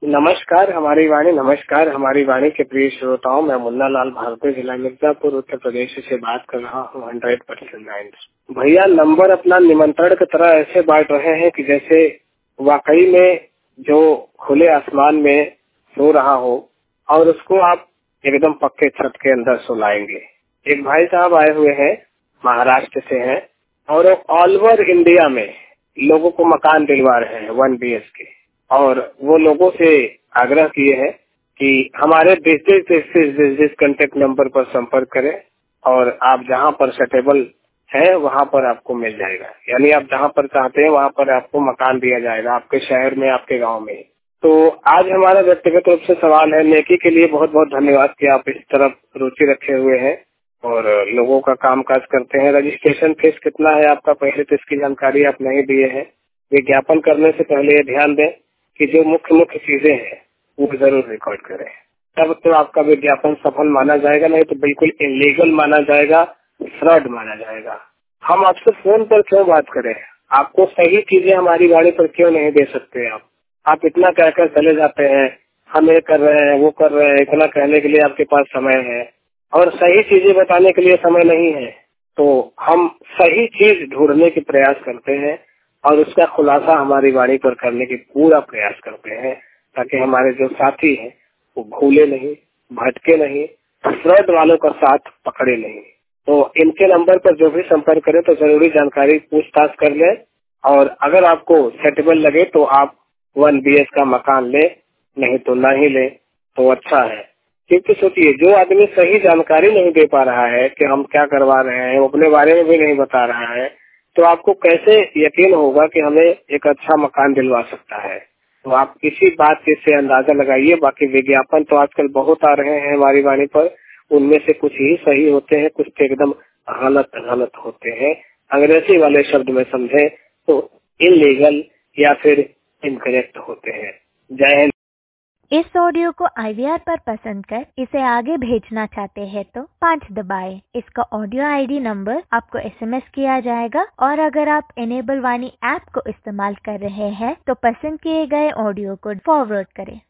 नमस्कार हमारी वाणी के प्रिय श्रोताओं, मैं मुन्ना लाल भारतीय जिला मिर्जापुर उत्तर प्रदेश से बात कर रहा हूँ 100%। भैया नंबर अपना निमंत्रण की तरह ऐसे बांट रहे हैं कि जैसे वाकई में जो खुले आसमान में सो रहा हो और उसको आप एकदम पक्के छत के अंदर सुलाएंगे। एक भाई साहब आए हुए हैं, महाराष्ट्र से हैं और ऑल ओवर इंडिया में लोगों को मकान दिलवा रहे हैं 1 BHK और वो लोगों से आग्रह किए हैं कि हमारे दिस कांटेक्ट नंबर पर संपर्क करें और आप जहां पर सेटेबल है वहां पर आपको मिल जाएगा। यानी आप जहां पर चाहते हैं वहां पर आपको मकान दिया जाएगा, आपके शहर में, आपके गांव में। तो आज हमारा व्यक्तिगत रूप से सवाल है, नेकी के लिए बहुत बहुत धन्यवाद कि आप इस तरफ रुचि रखे हुए हैं और लोगों का काम काज करते हैं। रजिस्ट्रेशन फीस कितना है आपका, पहले तो इसकी जानकारी आप नहीं दिए हैं। विज्ञापन करने से पहले ये ध्यान दें कि जो मुख्य चीजें हैं वो जरूर रिकॉर्ड करें, तब तो आपका विज्ञापन सफल माना जाएगा, नहीं तो बिल्कुल इलीगल माना जाएगा, फ्रॉड माना जाएगा। हम आपसे फोन पर क्यों बात करें, आपको सही चीजें हमारी गाड़ी पर क्यों नहीं दे सकते। आप इतना कहकर चले जाते हैं, हम ये कर रहे हैं वो कर रहे हैं, इतना कहने के लिए आपके पास समय है और सही चीजें बताने के लिए समय नहीं है। तो हम सही चीज ढूंढने की प्रयास करते हैं और उसका खुलासा हमारी वाणी पर करने की पूरा प्रयास करते हैं, ताकि हमारे जो साथी हैं वो भूले नहीं, भटके नहीं, फ्रॉड वालों का साथ पकड़े नहीं। तो इनके नंबर पर जो भी संपर्क करें तो जरूरी जानकारी पूछताछ कर लें और अगर आपको सेटेबल लगे तो आप 1 BH का मकान ले, नहीं तो ना ही ले तो अच्छा है। क्योंकि सोचिए, जो आदमी सही जानकारी नहीं दे पा रहा है कि हम क्या करवा रहे हैं, वो अपने बारे में भी नहीं बता रहा है, तो आपको कैसे यकीन होगा कि हमें एक अच्छा मकान दिलवा सकता है। तो आप इसी बात से अंदाजा लगाइए। बाकी विज्ञापन तो आजकल बहुत आ रहे हैं हमारी वाणी पर, उनमें से कुछ ही सही होते हैं, कुछ तो एकदम गलत होते हैं। अंग्रेजी वाले शब्द में समझे तो इलीगल या फिर इनकरेक्ट होते हैं। जय हिंद। इस ऑडियो को IVR पर पसंद कर इसे आगे भेजना चाहते हैं तो 5 दबाएं। इसका ऑडियो ID नंबर आपको SMS किया जाएगा और अगर आप इनेबल वाणी ऐप को इस्तेमाल कर रहे हैं तो पसंद किए गए ऑडियो को फॉरवर्ड करें।